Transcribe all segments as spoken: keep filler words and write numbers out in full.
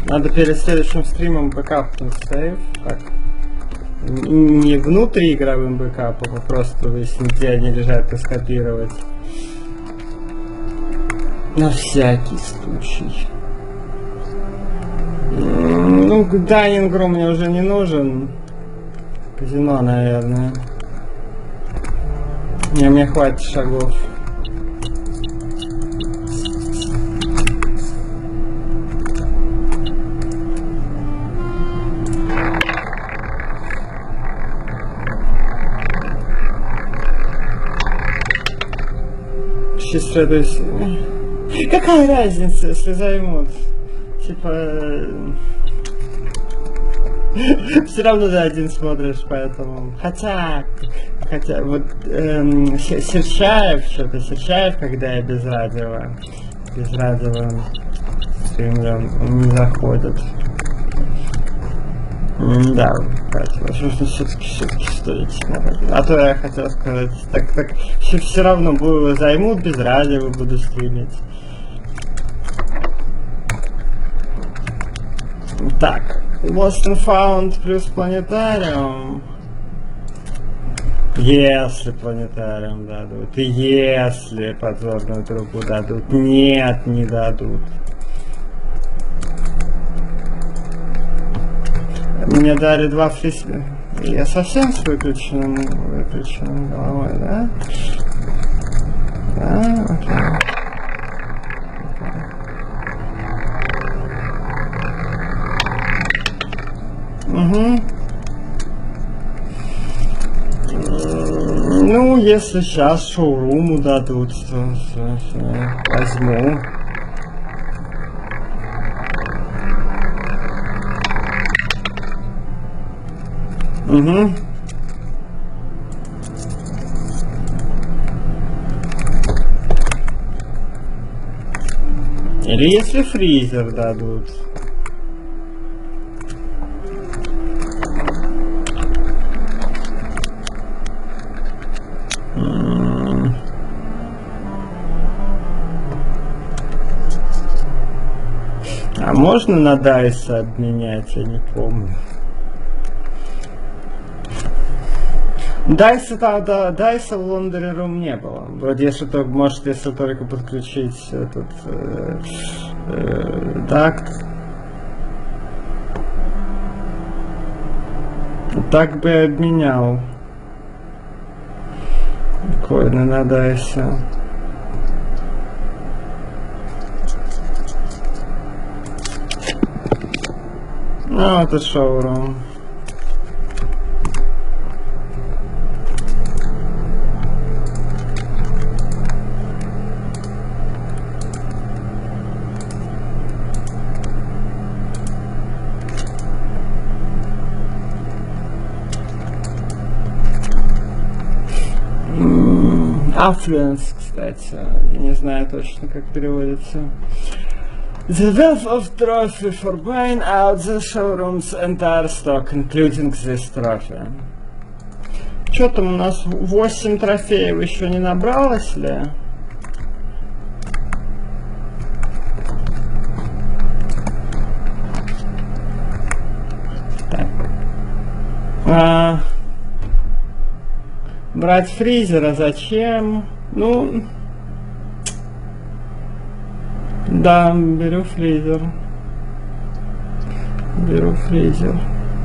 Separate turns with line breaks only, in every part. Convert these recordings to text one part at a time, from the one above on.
Надо перед следующим стримом бэкапнуть сейв. Так. Не внутриигровым бэкапом, а просто, если где они лежат, то скопировать. На всякий случай. Ну, Дайнингру мне уже не нужен. Казино, наверное. Не, мне хватит шагов. Чисто, то есть... Какая разница, если займут? Типа... Все равно за один смотришь, поэтому... Хотя... Хотя, вот... Эм, Серчаев, что-то Серчаев, когда я без радио... Без радио... Стримлю, он не заходит. Да, возможно, все-таки все-таки стоит. А то я хотел сказать, так, так все, все равно буду, займут без радио, буду стримить. Так, Lost and Found плюс планетариум. Если планетариум дадут, и если подзорную трубу дадут, нет, не дадут. Мне дали два фриз... Я совсем с выключенным, выключенным головой, да? Да, окей. Угу. Ну, если сейчас шоуруму дадут, то, то, то возьму. Угу. Или если фризер дадут. А можно на Дайса обменять, я не помню. Дайса, да, да, Дайса в Лондоне Рум не было. Вроде, если только, может, если только подключить этот э, э, дакт. Так бы я обменял коины на Дайса. Ну, это шоурум. Affluence, кстати, я не знаю точно, как переводится. The wealth of trophy for buying out the showroom's entire stock, including this trophy. Что там у нас? восемь трофеев еще не набралось ли? Так. А, брать фризера зачем? Ну... Да, беру фризер. Беру фризер.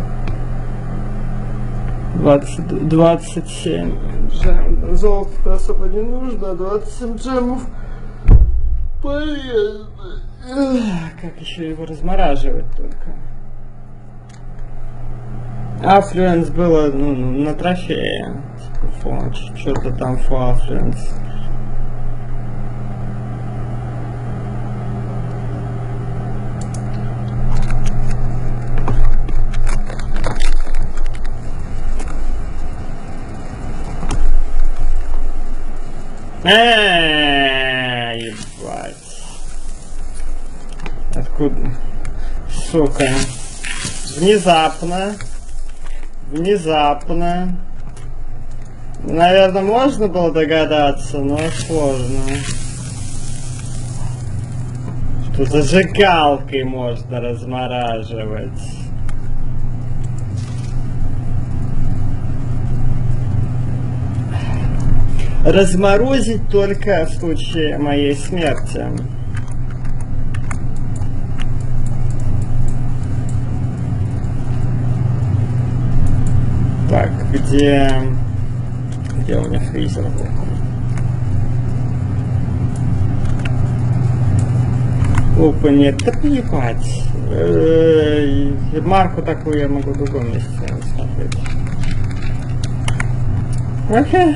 двадцать, двадцать семь джем. Золото особо не нужно. двадцать семь джемов. Полезно. Как еще его размораживать только? Affluence было, ну, на трофее. Что-то там for Affluence. Эээ, ебать. Откуда? Сука. Внезапно. Внезапно. Наверное, можно было догадаться, но сложно. что зажигалкой можно размораживать. Разморозить только в случае моей смерти. Так, где... Где у меня фризер был? Опа, нет, да поебать. Э-э, марку такую я могу в другом месте смотреть. Окей.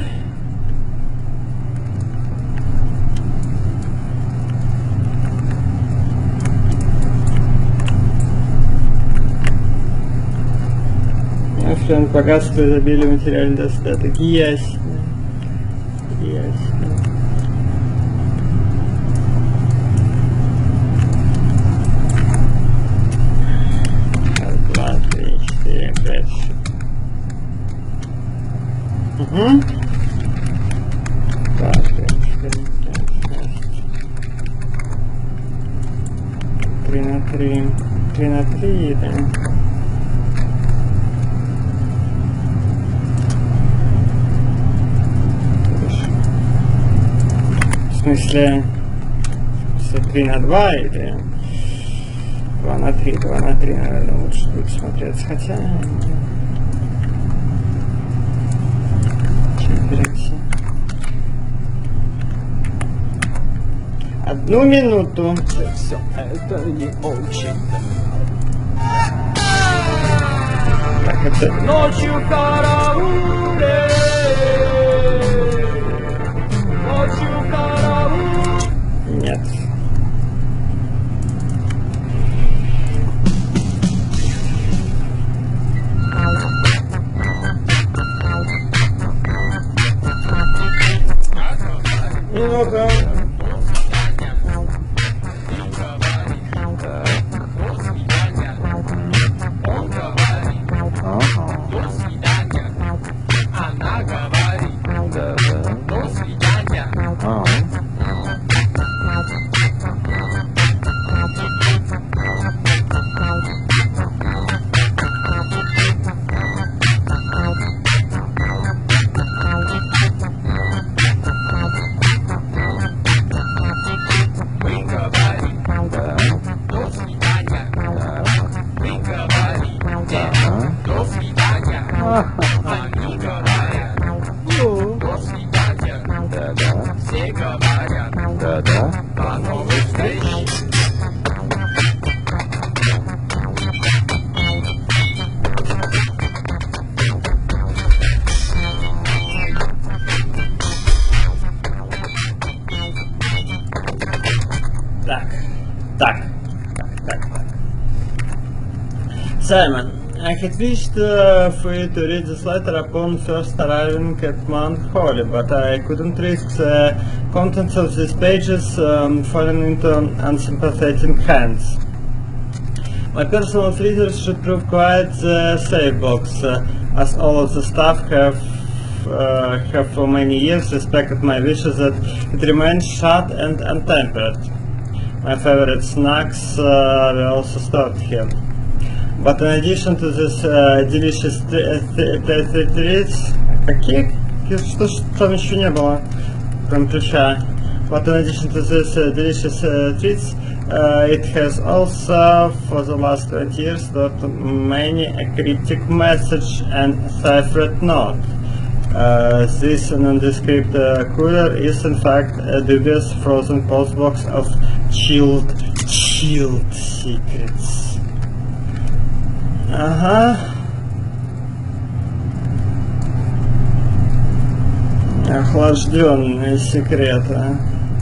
Френд, богатство, изобилие, материальный достаток. Ясно. Ясно. Раз, два, три, четыре, пять, шесть. Угу. Два, три, четыре, пять, шесть. Три на три. Три на три, да. В смысле, три на два или два на три, два на три, наверное, лучше будет смотреться, хотя... Чем перейти? Одну минуту. Все, это не очень. Так, это... Ночью карауле! Ночью карауле! Нет. Ну-ка. Simon, I had wished uh, for you to read this letter upon first arriving at Mount Holly, but I couldn't risk the contents of these pages um, falling into unsympathetic hands. My personal readers should prove quite the safe box, uh, as all of the staff have uh, have for many years respected my wishes that it remains shut and untempered. My favorite snacks uh, were also stored here. But in addition to this uh, delicious treats, какие, что ж там еще не было, кроме ключа. But in addition to this uh, delicious uh, treats, uh, it has also, for the last twenty years, stored many a cryptic message and ciphered note. Uh, this nondescript uh, cooler is in fact a dubious frozen postbox of chilled, chilled secrets. Ага. Охлажденные секреты.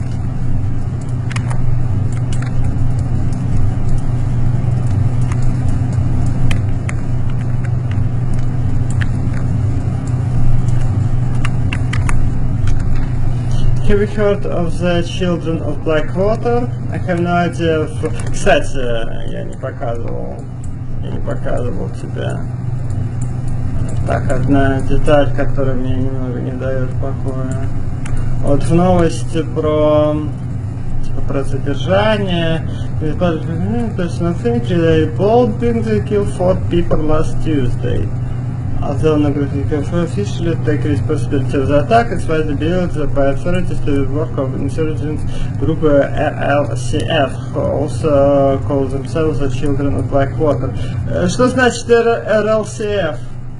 Have you heard of the Children of Blackwater? I have no idea. If... Кстати, я не показывал. Я не показывал тебе. Так, одна деталь, которая мне немного не дает покоя. Вот в новости про, про задержание. Personal thing, bold being to kill four people last Tuesday. Although Nagorno officially take responsibility of the attack, it's widely believed by authorities to the work of insurgent group R L C F, who also call themselves the Children of Blackwater. Что значит R L C F?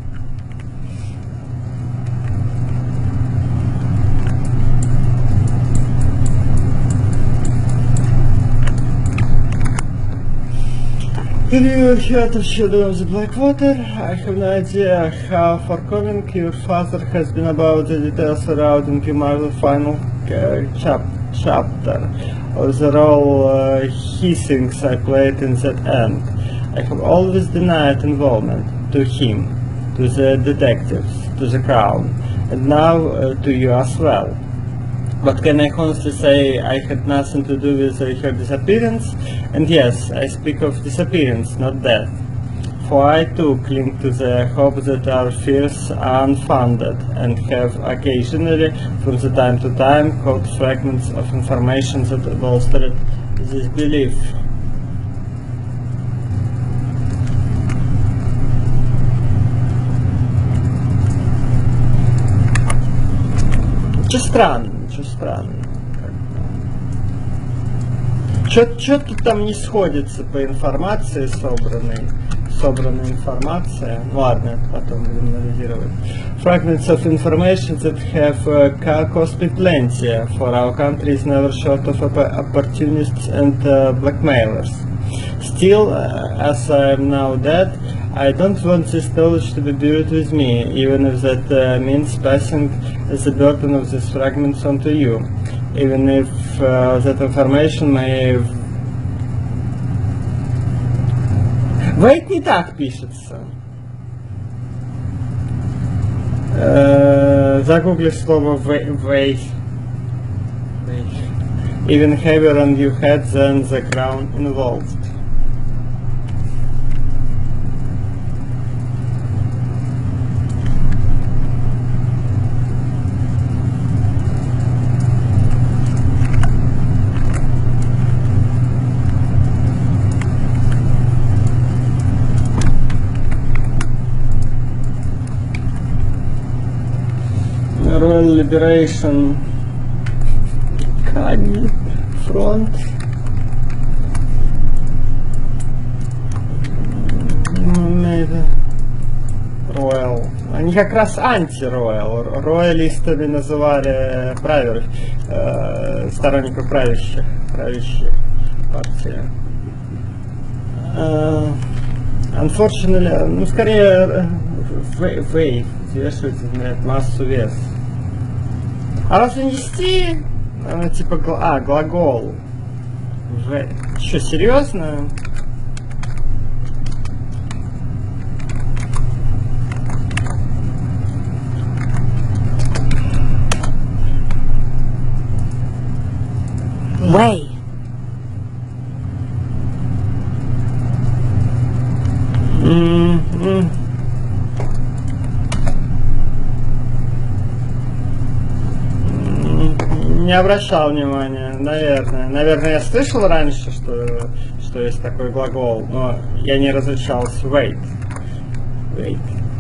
Have you heard of Children of the Blackwater? I have no idea how forthcoming your father has been about the details surrounding your final uh, chap chapter, or the role uh, he thinks I played in that end. I have always denied involvement to him, to the detectives, to the Crown, and now uh, to you as well. But can I honestly say I had nothing to do with uh, her disappearance? And yes, I speak of disappearance, not death. For I too cling to the hope that our fears are unfounded, and have occasionally, from the time to time, caught fragments of information that bolstered this belief. Ничего странного, ничего странного. Что-то там не сходится по информации собранной. Собранная информация. Ладно, потом будем анализировать. Fragments of information that have uh, cost me plenty, for our country is never short of opportunists and uh, blackmailers. Still, uh, as I am now dead, I don't want this knowledge to be buried with me, even if that uh, means passing the burden of these fragments on to you. Even if uh, that information may... Wait, не так пишется. Uh, загугли слово wait. Even heavier on your head than the crown involved. Royal Liberation Front. Maybe Royal. Они как раз анти-роял. Роялистами называли правящих, э, сторонников правящих, правящих партии. Uh, unfortunately, ну скорее wave, взвешивает массу вес. А разве нести? Она типа, а, глагол. В... Что, серьезно?
Way.
Mm-hmm. Не обращал внимания, наверное. Наверное, я слышал раньше, что, что есть такой глагол, но я не различался. Wait. Wait.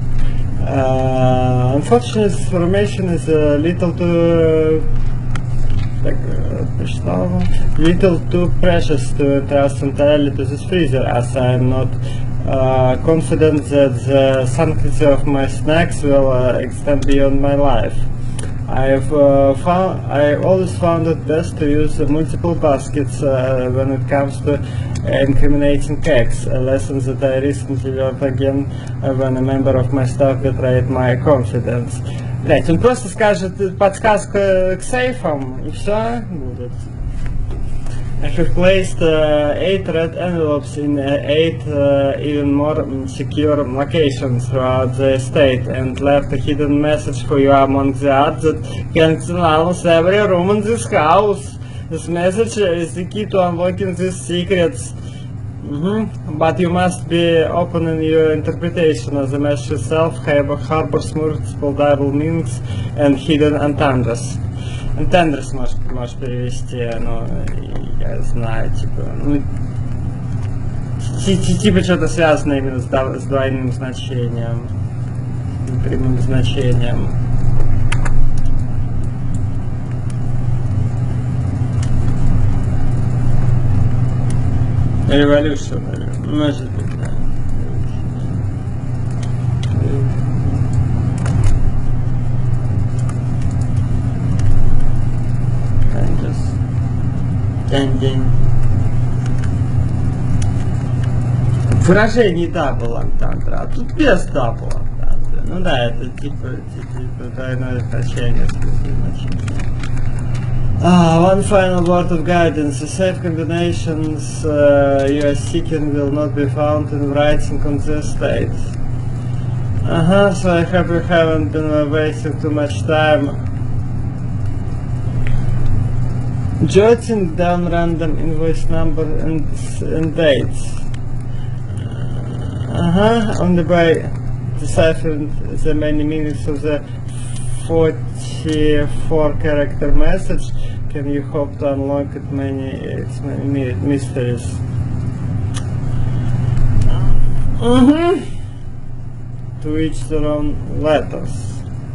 Uh, unfortunately, this information is a little too... Так, прочитал. Little too precious to trust entirely to this freezer, as I am not uh, confident that the sanctity of my snacks will uh, extend beyond my life. I've uh, found I always found it best to use uh, multiple baskets uh, when it comes to incriminating cakes, a lesson that I recently learned again uh, when a member of my staff betrayed my confidence. Блять, он просто скажет подсказку к сейфам и все будет. I have placed uh, eight red envelopes in uh, eight uh, even more secure locations throughout the estate and left a hidden message for you among the odds that can almost every room in this house. This message is the key to unlocking these secrets. Mm-hmm. But you must be open in your interpretation of the message itself, harbors multiple double meanings and hidden entendres. Entendres можешь, можешь перевести, но Я знаю, типа, ну, типа что-то связано именно с, с двойным значением, прямым значением. Revolutionary, может быть, да. День-день. Выражение double entendre, а тут без double entendre. Ну да, это типа, типа двойное значение. Ah, one final word of guidance. The safe combinations uh, you are seeking will not be found in writing on this state. Uh-huh, so I hope you haven't been wasting too much time jotting down random invoice number and, and dates. Uh-huh, only by deciphering the many meanings of the forty-four character message can you hope to unlock it many, its many mysteries. Mm-hmm. To each their own letters.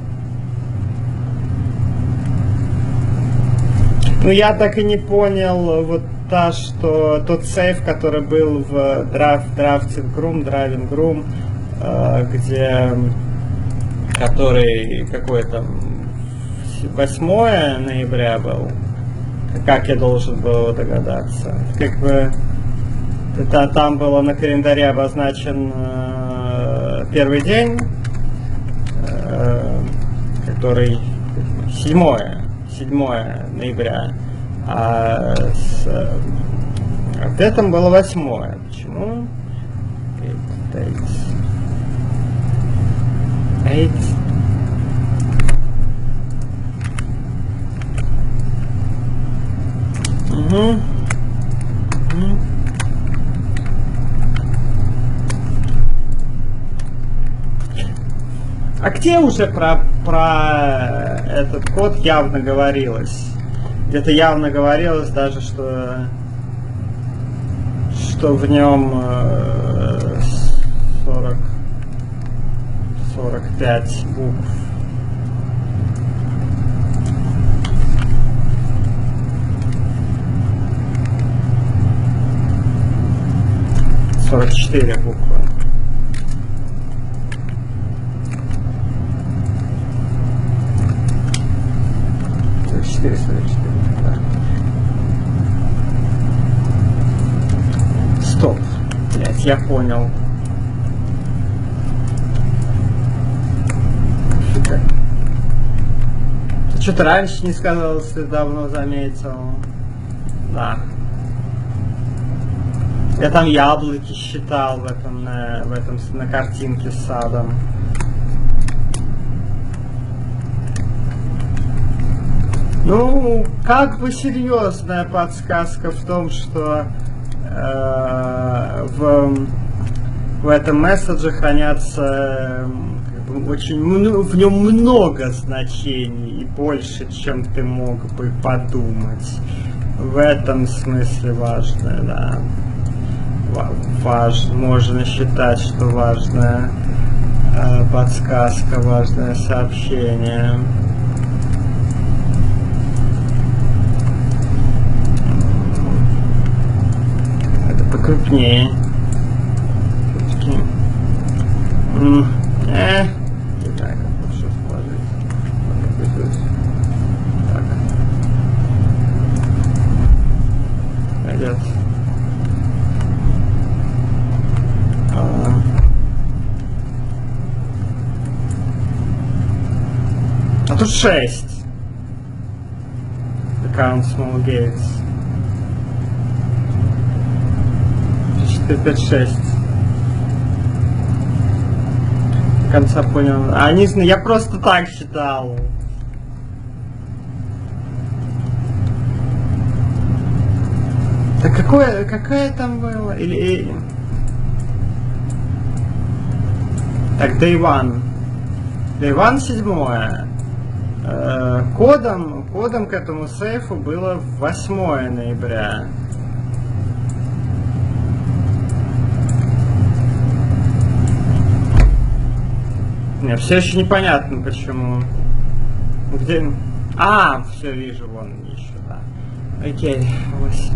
Ну я так и не понял вот та, что тот сейф, который был в драфт, Drafting Room, Driving Room, э, где, который какой там восьмое ноября был, как я должен был догадаться, как бы это, там было на календаре обозначен э, первый день, э, который седьмое ноября, а с ответом было восьмое. Почему? Eight. Угу. Угу. А где уже про, про этот код явно говорилось? Где-то явно говорилось даже, что, что в нем сорок, сорок пять букв. сорок четыре буквы. сорок четыре, да. Стоп. Блять, я понял. Фига. Ты что-то раньше не сказал, если давно заметил. Да. Я там яблоки считал в этом, на, в этом, на картинке с садом. Ну, как бы серьезная подсказка в том, что э, в, в этом месседже хранятся как бы, очень в нем много значений и больше, чем ты мог бы подумать. В этом смысле важно, да. Важ, можно считать, что важная э, подсказка, важное сообщение. Покрупнее. Все-таки. Mm. Э. Не знаю, как лучше сложить. Так. Пойдет. А. А тут шесть. Account Small Gates. пять шесть. До конца понял. А не знаю, я просто так считал. Так какое, какое там было? Или... Так, Day One. Day One седьмое. Э, кодом, кодом к этому сейфу было восьмое ноября. Мне все еще непонятно, почему. Где? А, все вижу, вон они еще, да. Окей, восемь.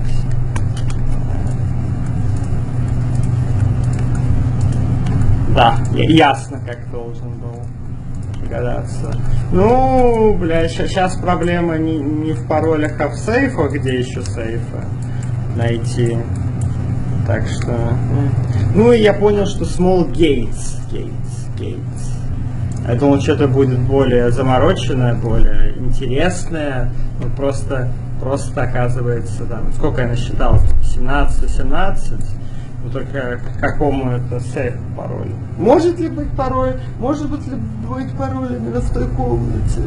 Да, ясно, как должен был догадаться. Ну, бля, сейчас проблема не, не в паролях, а в сейфах, где еще сейфы найти. Так что... Ну, и я понял, что Small Gates. Gates, Gates. Я думал, что-то будет более замороченное, более интересное. Ну, просто, просто оказывается, да. Сколько я насчитал? семнадцать, семнадцать. Ну, только к какому это сейфу пароль? Может ли быть пароль? Может быть ли быть пароль именно в той комнате?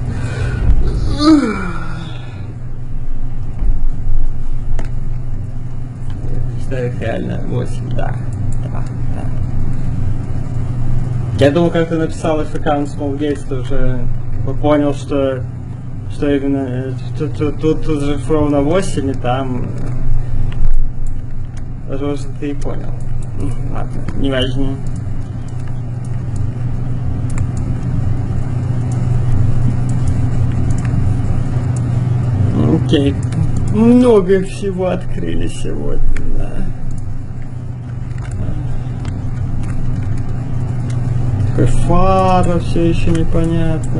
Что их реально восемь, да. Да, да. Я думал, как ты написал if account small gates, ты уже понял, что, что именно тут, тут, тут, тут же ровно восемь, и там... Возможно, ты и понял. Ладно, не важно. Окей. Много всего открыли сегодня, да. Такой фара, все еще непонятно.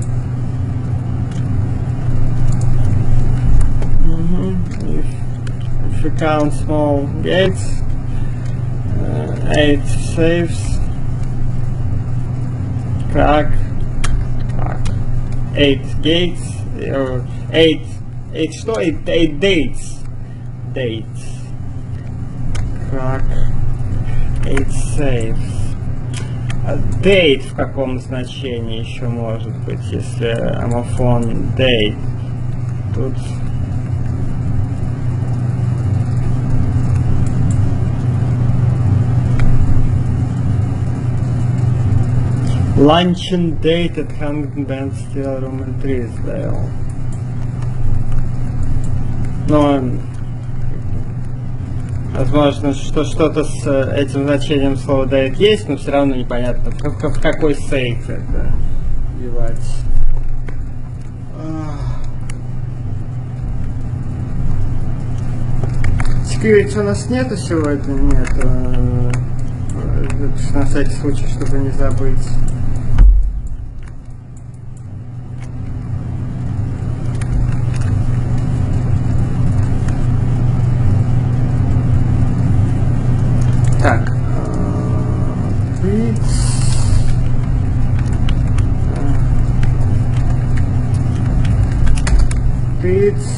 Угу. If you count small gates, uh, eight safes, crack, crack, eight gates, or eight, eight что? Eight, eight dates, dates, crack, eight safes. А date в каком значении еще может быть, если амофон date? Тут Luncheon date at Huntington Band Steel Room in Trisdale. Но возможно, что что-то с этим значением слова date есть, но все равно непонятно, в, в, в какой сейф это девать. Security у нас нету сегодня, нету. На всякий случай, чтобы не забыть. Так. Пиц.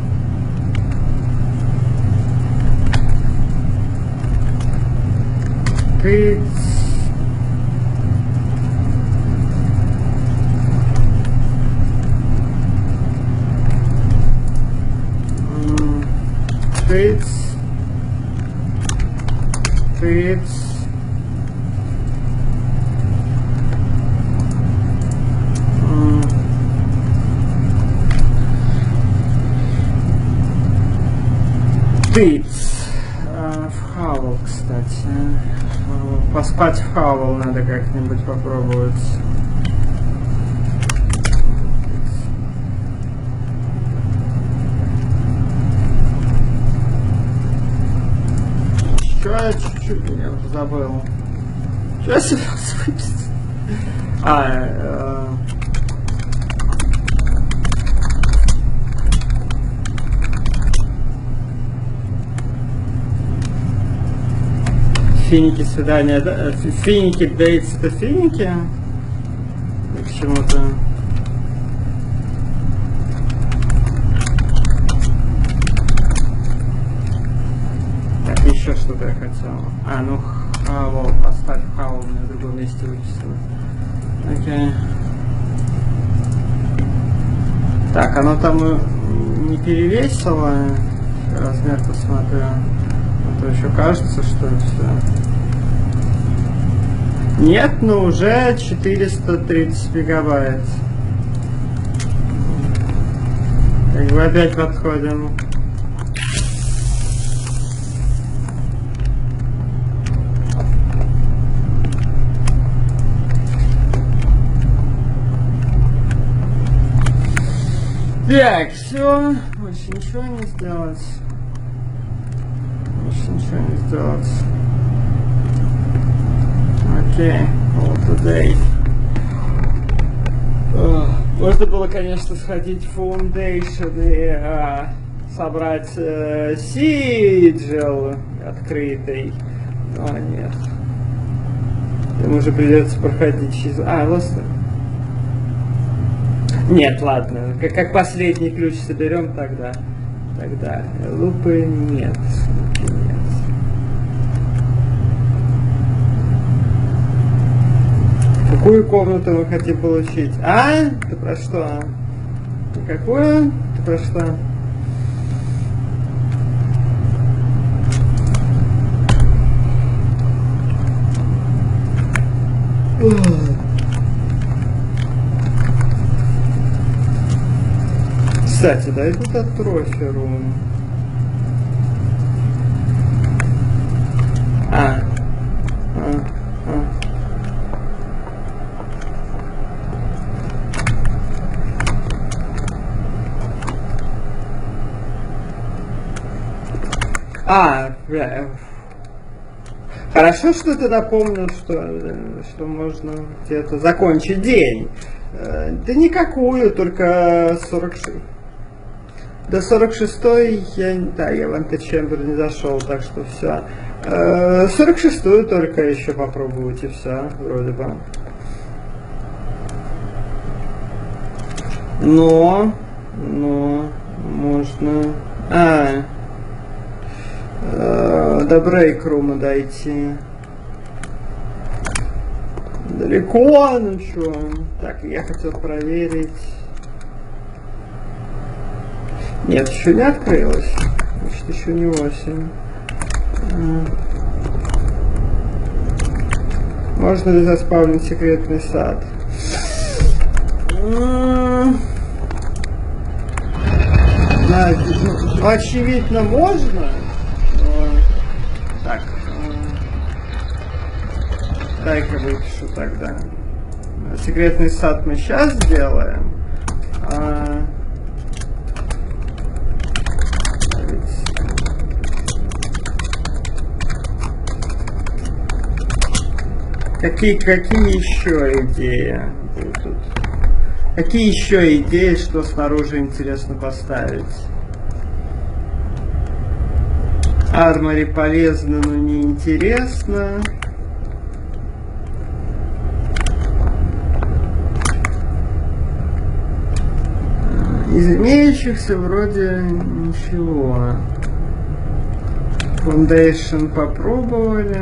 Пиц. Пиц. Пиц. Пиц. В Хавл, кстати. Поспать в Хавл надо как-нибудь попробовать. Что я чуть-чуть я уже забыл? Что я себе выписал? А, э, Финики свидания, да? Финики дейтс это финики? К чему-то. Так, еще что-то я хотел. А, ну Хавл, поставь Хавл, у меня в другом месте выписано. Окей. Так, оно там не перевесило. Размер посмотрю. А то еще кажется, что все. Нет, ну уже четыреста тридцать мегабайт. Как бы опять подходим. Так, все. Больше ничего не сделать. Больше ничего не сделать. Окей. Вот today. Можно было, конечно, сходить в Foundation и а, собрать э, сиджел открытый. Но нет. Ему уже придется проходить через... А, лост. Нет, ладно. Как, как последний ключ соберем тогда. Тогда. Лупы нет. Лупы нет. Какую комнату мы хотим получить? А? Ты про что? Какую? Ты про что? Кстати, дай тут от троферу. А. А. А, бля. Хорошо, что ты напомнил, что, что можно где-то закончить день. Да никакую, только сорок шесть. До сорок шестой я, да, я в античембер не зашел, так что все. сорок шестую только еще попробовать и все, вроде бы. Но, но, можно... А, до брейк-рума дойти. Далеко, ну чё. Так, я хотел проверить. Нет, еще не открылось. Значит, еще не восемь. Можно ли заспавнить секретный сад? Да, ну, очевидно, можно. Так, дай-ка выпишу тогда. Секретный сад мы сейчас сделаем. А... Какие, какие еще идеи будут? Какие еще идеи, что снаружи интересно поставить? Армори полезно, но не интересно. Из имеющихся вроде ничего. Foundation попробовали.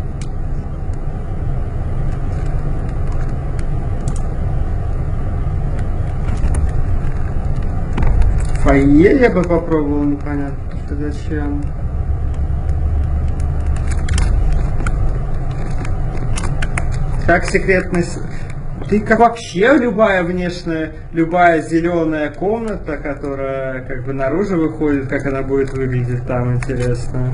Фойе я бы попробовал, непонятно зачем. Как секретный... Ты как вообще любая внешняя, любая зеленая комната, которая как бы наружу выходит, как она будет выглядеть там, интересно.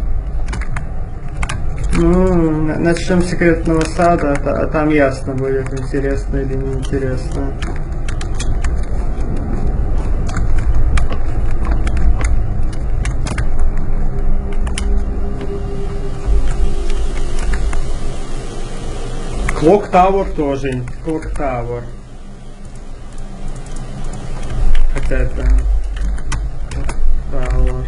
Ну, начнем с секретного сада, а там ясно будет, интересно или неинтересно. Clock Tower тоже. Clock Tower. Хотя это... Tower.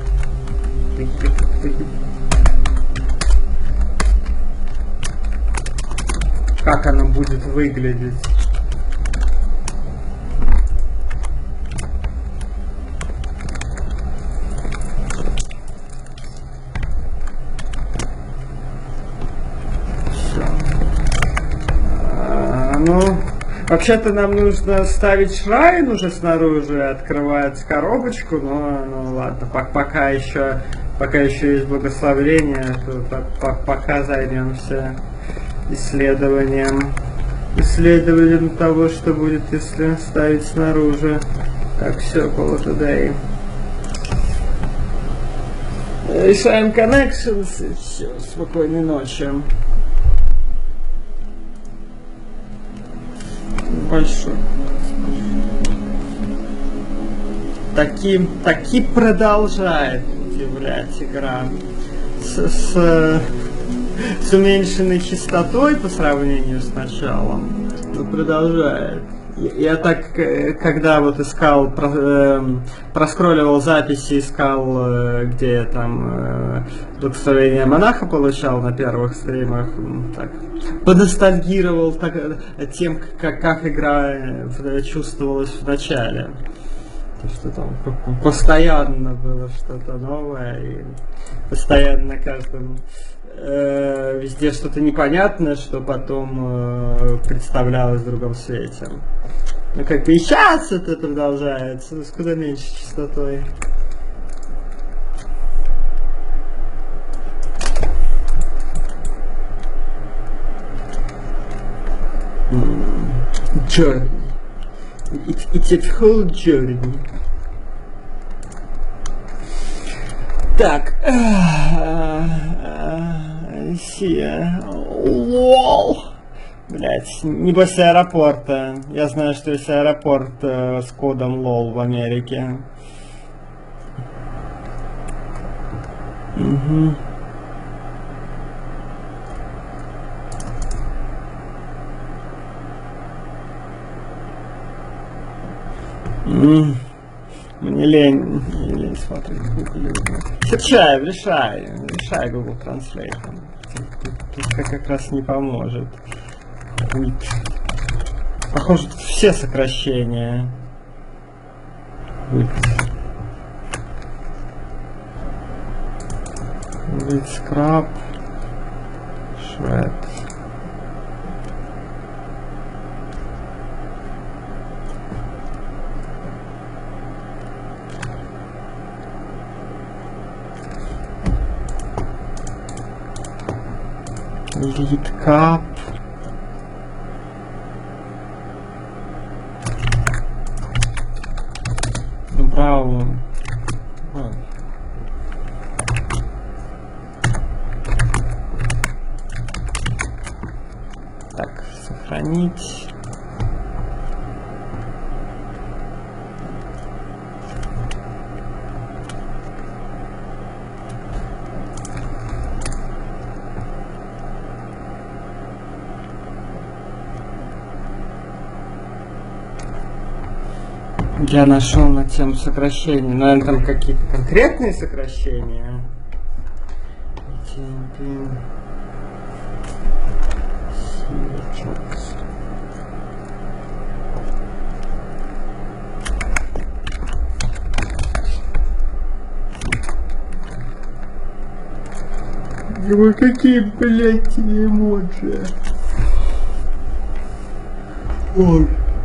Как она будет выглядеть? Ну, вообще-то нам нужно ставить шрайн уже снаружи, открывать коробочку, но ну ладно, пока еще, пока еще есть благословление, то пока займемся исследованием, исследованием того, что будет, если ставить снаружи. Так, все, call it a day. Решаем connections и все. Спокойной ночи. Большой. Таки, таки продолжает удивлять игра. С, с, с уменьшенной частотой по сравнению с началом. Но продолжает. Я так, когда вот искал, про, э, проскролливал записи, искал, э, где я там э, благословение монаха получал на первых стримах, так, поностальгировал так, тем, как, как игра чувствовалась в начале. То, что там постоянно было что-то новое, и постоянно на каждом э, везде что-то непонятное, что потом э, представлялось в другом свете. Ну как бы и сейчас это продолжается, но с куда меньше частотой. Journey. It, it's a whole journey. Так. Лол. Блять, небось аэропорта. Я знаю, что есть аэропорт э, с кодом лол в Америке. Угу. Mm. Мне лень, мне лень смотреть Google. Серчай, решай, решай Google Translate. Тут как раз не поможет. Похоже, тут все сокращения. With scrap, shred. Lead cup. Браво. Так, сохранить. Я нашел на тему сокращений. Наверное, там какие-то конкретные сокращения. Вы какие, блядь, эмоджи? Ой.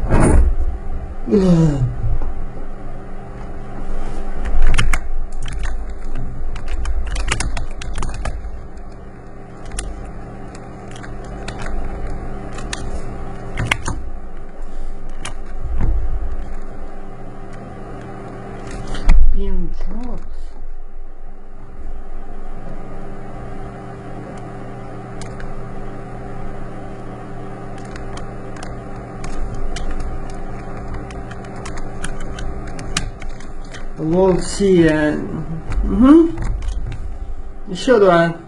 We'll see. Угу. Еще два.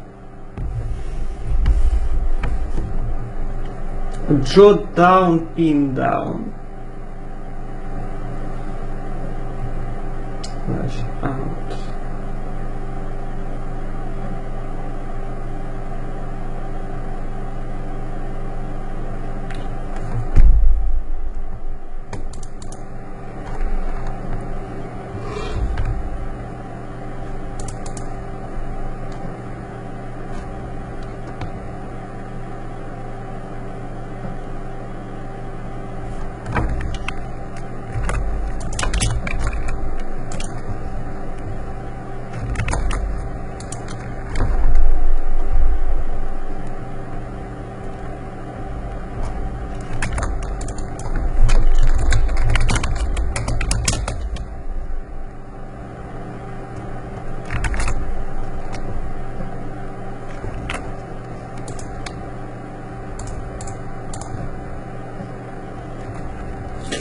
Jot down, pin down. Flash out.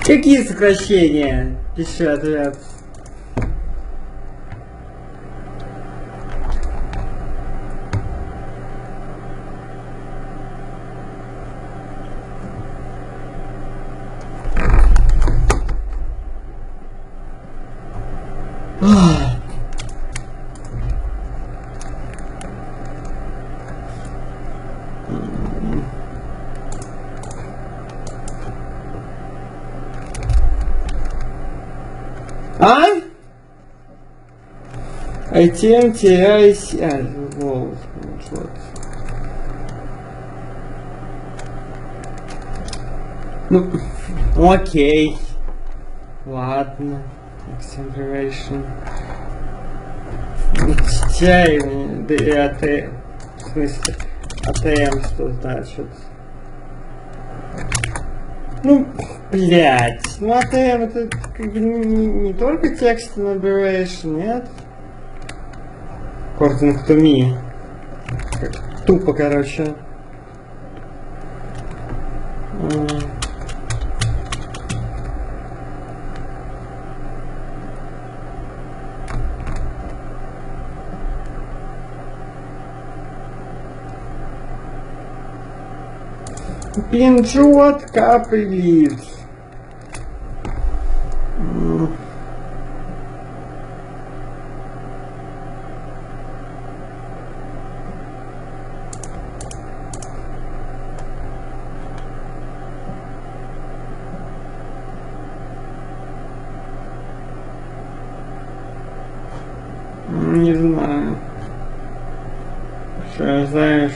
Какие сокращения? Пиши ответ. А? ай ти эм ти ай си... А, вот, вот. Ну, окей. Ладно. Acceleration. Чай, да и АТ... В смысле, АТМ что значит? Ну, блять, ну АТМ это как бы не, не, не только text elaboration, нет? According to me. Как тупо, короче. Пинжот капелит. Не знаю. Что знаешь?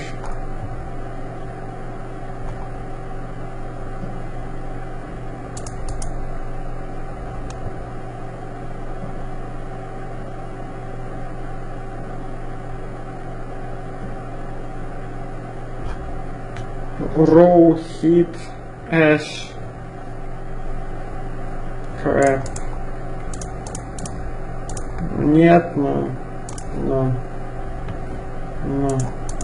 Row hit ash crap. Нет, но, но, но.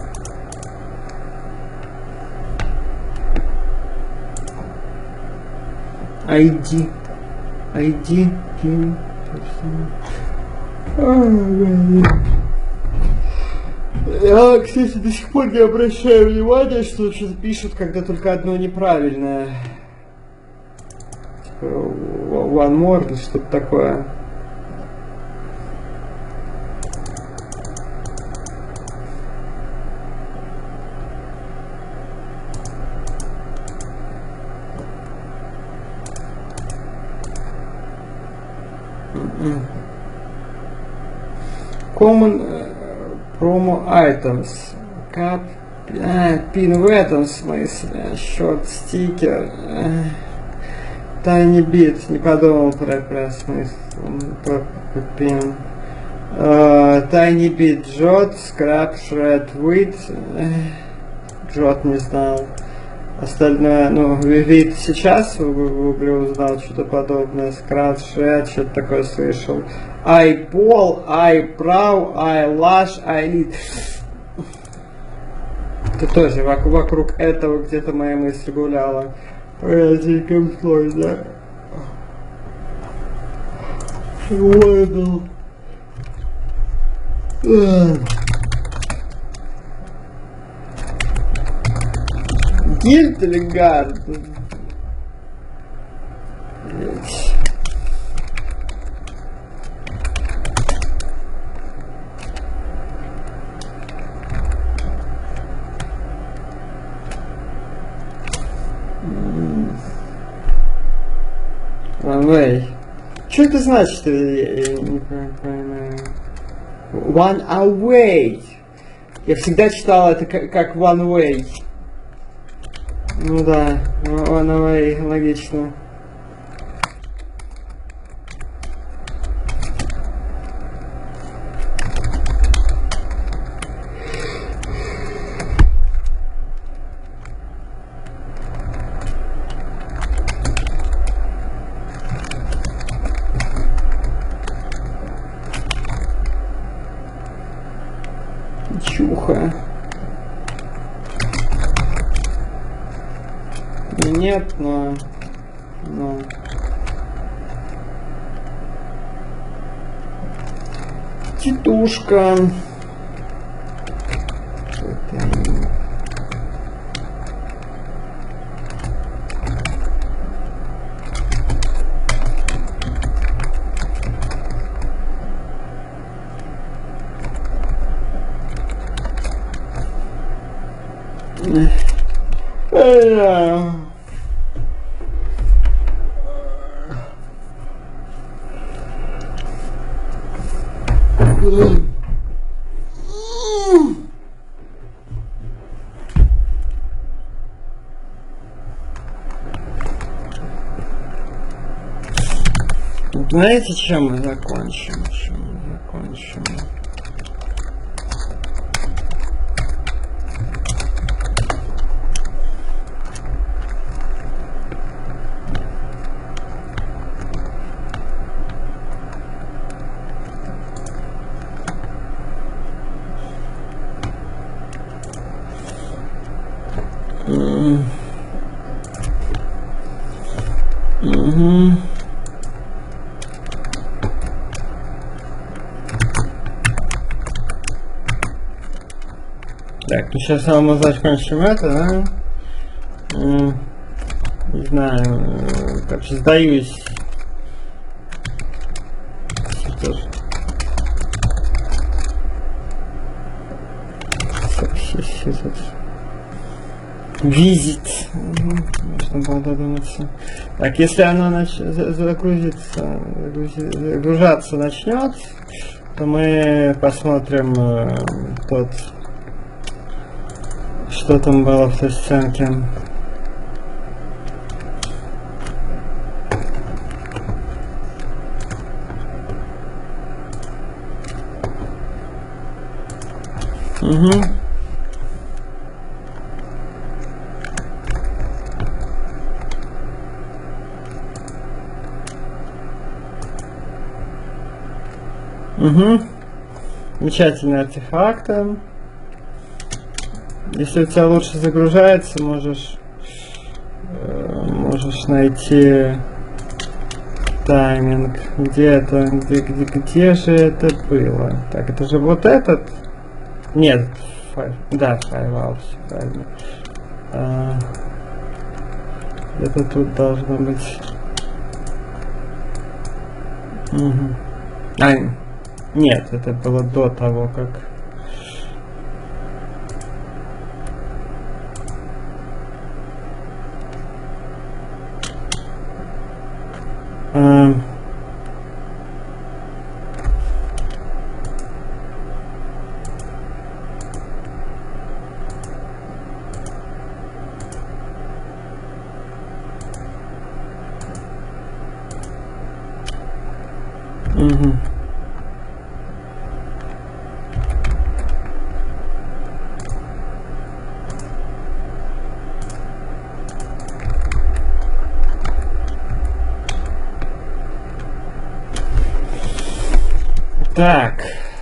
ай ди, ай ди, пин, я, кстати, до сих пор не обращаю внимания, что что-то пишут, когда только одно неправильное. Типа, one more или что-то такое. Common promo items. Кап... А, пин в этом смысле. Short sticker. Tiny bit. Не подумал про, про смысл. Про, про пин. Uh, tiny bit. Jot. Scrap. Shred. Width. Jot не знал. Остальное, ну, вид сейчас в гугле узнал что-то подобное. Scratch, shred, что-то такое слышал. Eyeball, eyebrow, eyelash, eyelid. Это тоже вокруг, вокруг этого где-то моя мысль гуляла. Разиком сложно. Ладно. Гильд или гард? One way. Что это значит? Я не понимаю. One away. Я всегда читал это как one way. Ну да, one away, логично. Чуха. Нет, но... но... Титушка. Yeah. Знаете, чем мы закончим? Чем мы закончим? Угу. Так, ну сейчас мы закончим это, да? М, Не знаю, э, короче, сдаюсь. Что ж. Визит. Можно было додуматься. Так, если оно нач... загрузится, загрузи... загружаться начнет, то мы посмотрим э, тот, что там было в той сценке. Угу. Угу. Замечательные артефакты. Если у тебя лучше загружается, можешь э, можешь найти тайминг. Где это? Где, где, где же это было? Так, это же вот этот? Нет, файл. Да, файл, все правильно. А, это тут должно быть. Угу. А, нет, это было до того, как. А... Угу. Так.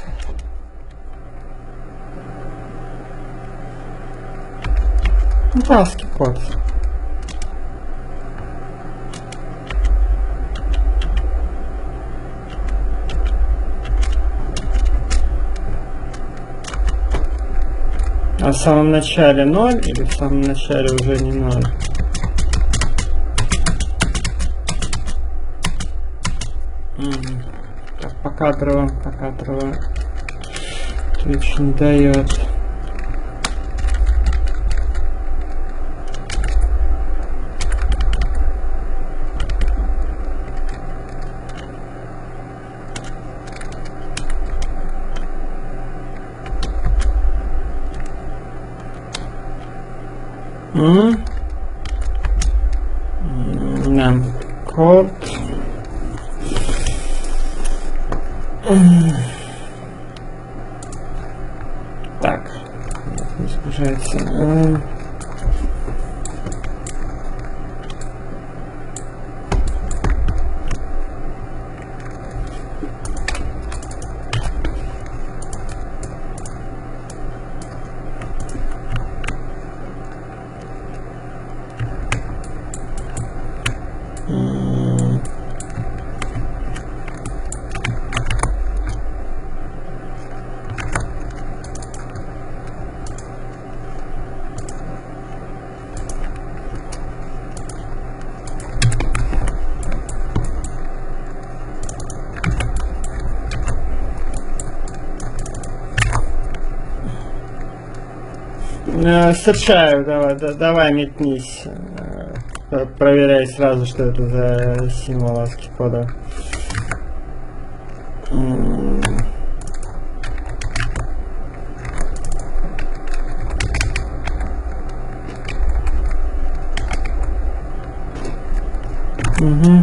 Баски кот. А в самом начале ноль или в самом начале уже не ноль? Угу. Так, покадрово, покадрово. Twitch не дает. Угу. Нам код. Так, не сгружается. Э, Серчаю, давай, да, давай метнись. Э, Проверяй сразу, что это за символ ASCII кода. М. Угу.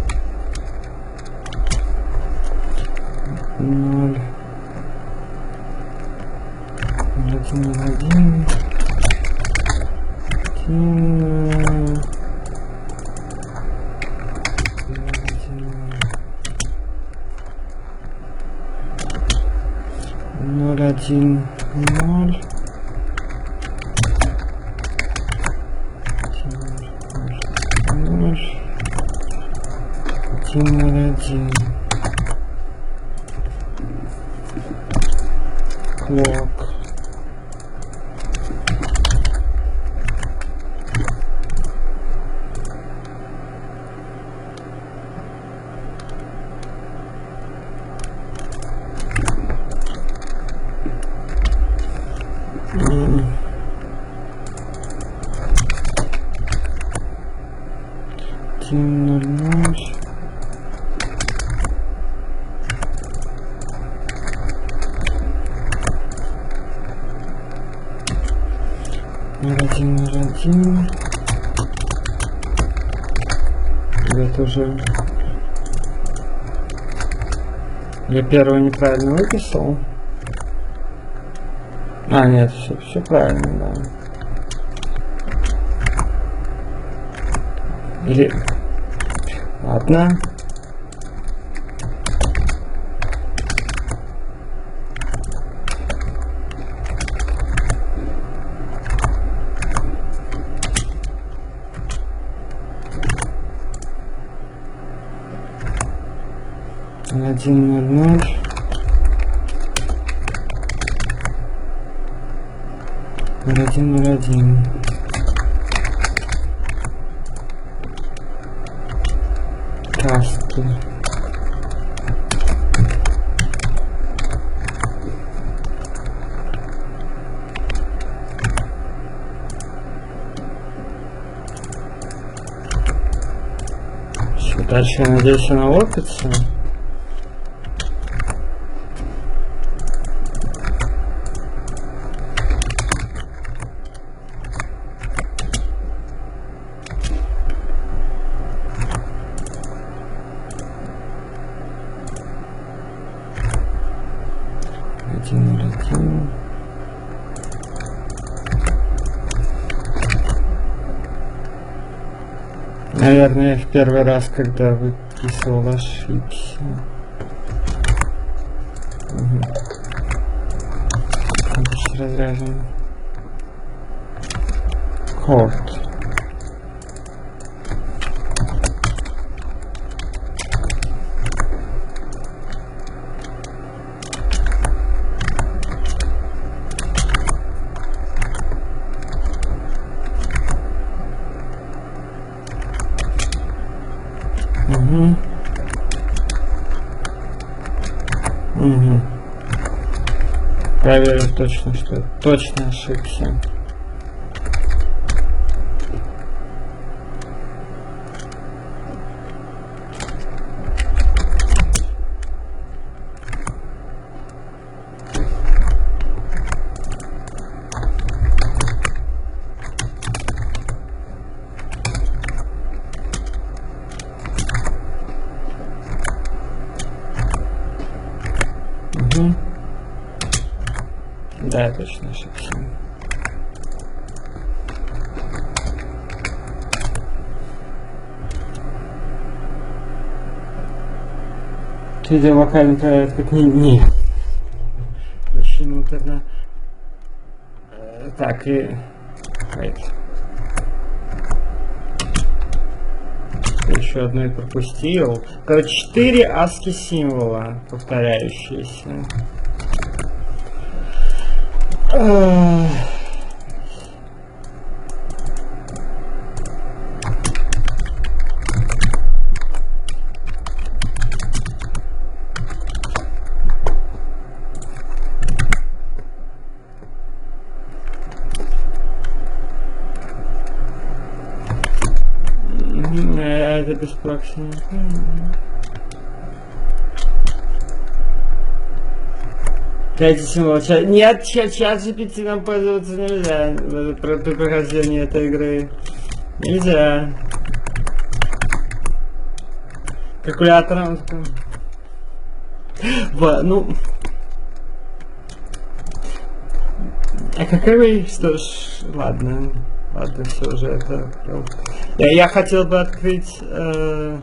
Ноль. Один, один. Один. Ноль, один, ноль. Ноль. Один, ноль, один. Clock. Один, ноль, ноль. Ноль, один, ноль, один. Это уже... Я первого неправильно выписал. А, нет, все, все правильно, да. Или... Ладно. Один, ноль, ноль. Ноль, один, ноль, один. Таски. Все, дальше, я надеюсь, она лопится. Один, ноль, один. Наверное, я в первый раз, когда выписывал, ошибся. Угу. Здесь разряжен. Корт. Угу. Угу. Проверю точно, что я точно ошибся. Угу. Да, я точно ошибся. Видео вокальный проект как не... не. Почему-то... Э, так, и... Wait. Еще одно и пропустил. Короче, четыре ASCII символа повторяющиеся. это без прокси. Дайте символ. Нет, чат джи пи ти нам пользоваться нельзя при прохождении этой игры. Нельзя. Калькулятором. Ну. А какой? Что ж, ладно. Ладно, все уже это. Я, я хотел бы открыть э,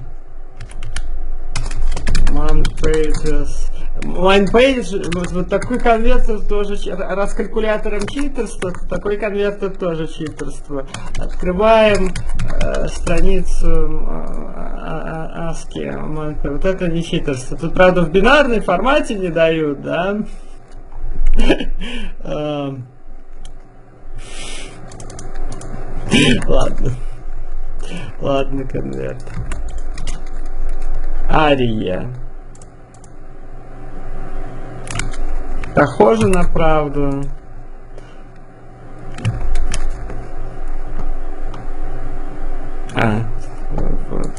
ManPages. ManPage, вот, вот такой конвертер тоже, раз калькулятором читерство, то такой конвертер тоже читерство. Открываем э, страницу э, аски. Вот это не читерство. Тут, правда, в бинарной формате не дают, да? Ладно. Ладно, конверт. Ария. Похоже на правду. А, вот.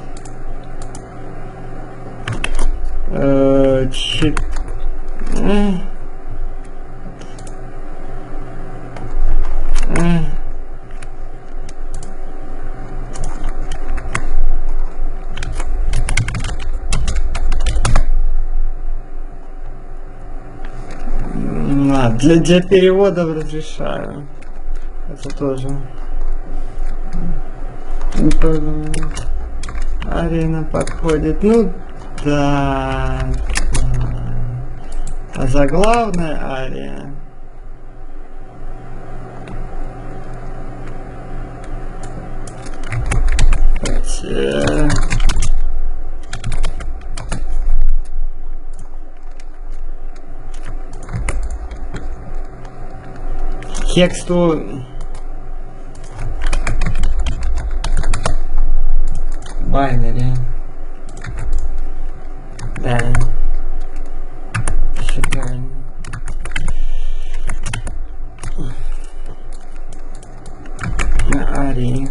Э, чи... э. Э. А, для, для перевода разрешаю. Это тоже. Арена подходит. Ну да. да. А заглавная ария. Хотя... Тексту binary. Да. Шикарно. На арии.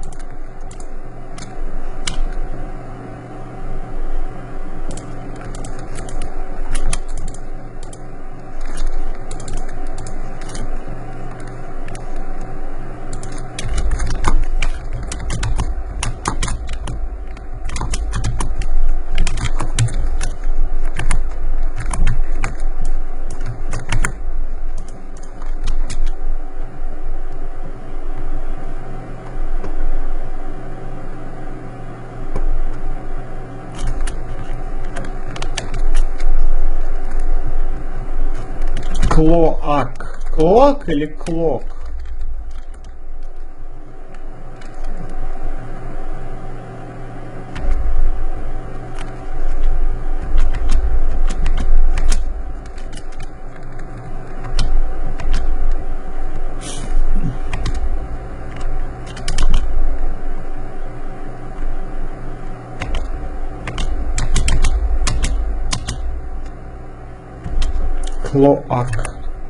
Клоак. Клок или клок? Клоак.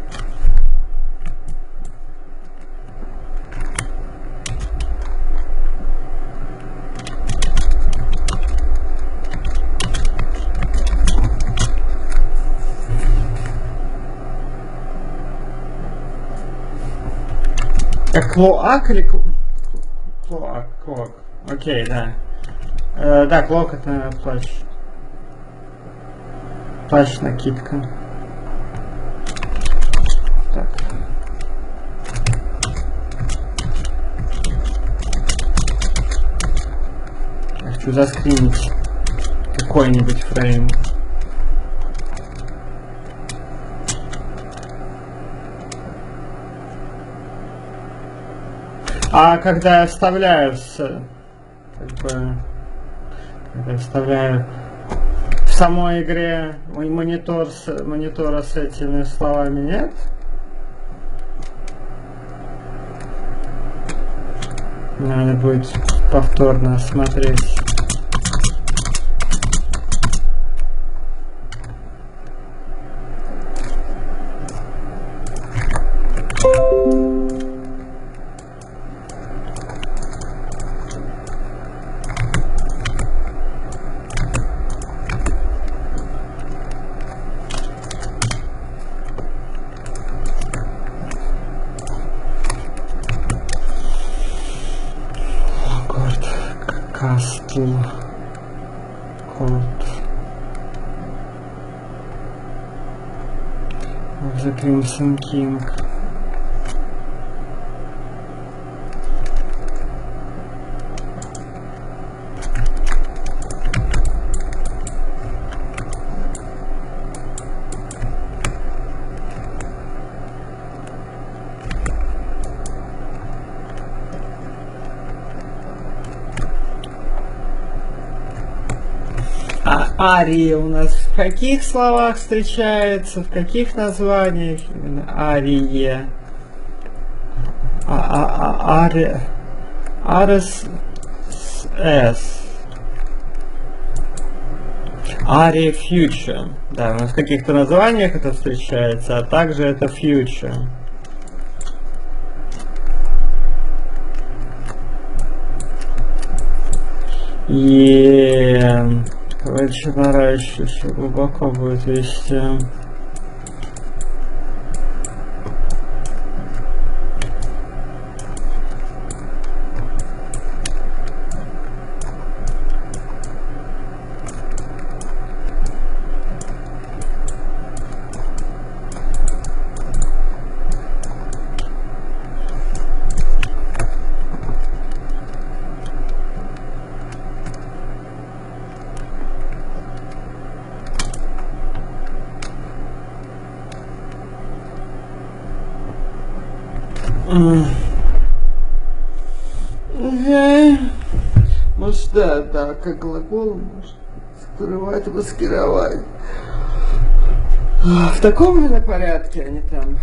А клоак или клоак? Клоак. Окей, да. Э, да, клоак это плащ. Плащ-накидка. Так. Я хочу заскринить какой-нибудь фрейм. А когда я вставляю с, как бы, когда я вставляю в самой игре монитор с, монитора с этими словами нет? Надо будет повторно смотреть. Castle. Court. Of the Crimson King. Ария у нас в каких словах встречается, в каких названиях? Именно ария. А, а, а, ария. Арес с. Ария future. Да, у нас в каких-то названиях это встречается, а также это future. И короче, наращиваюсь, глубоко будет вести. Может, да, да, как глагол, может, скрывать, маскировать. В таком же порядке они там.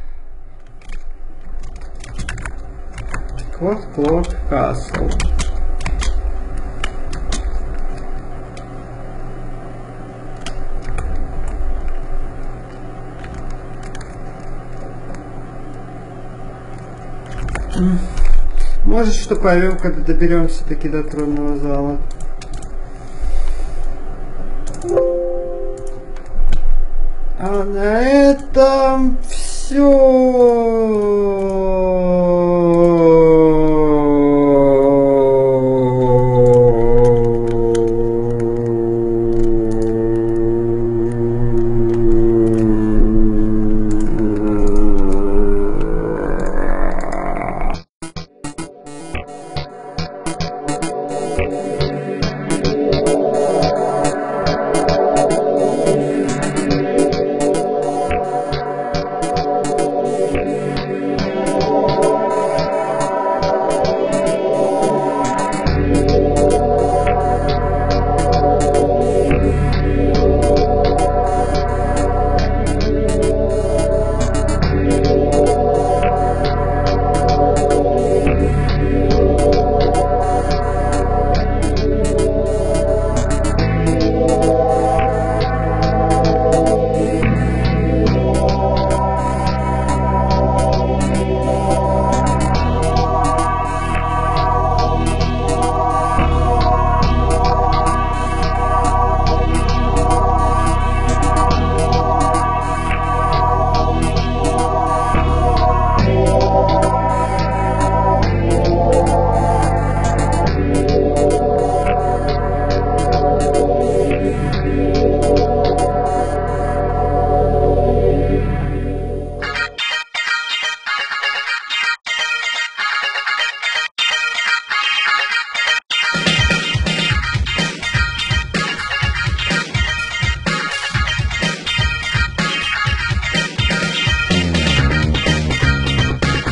Вот Clock Castle. Может, что поймем, когда доберемся таки до тронного зала. А на этом все.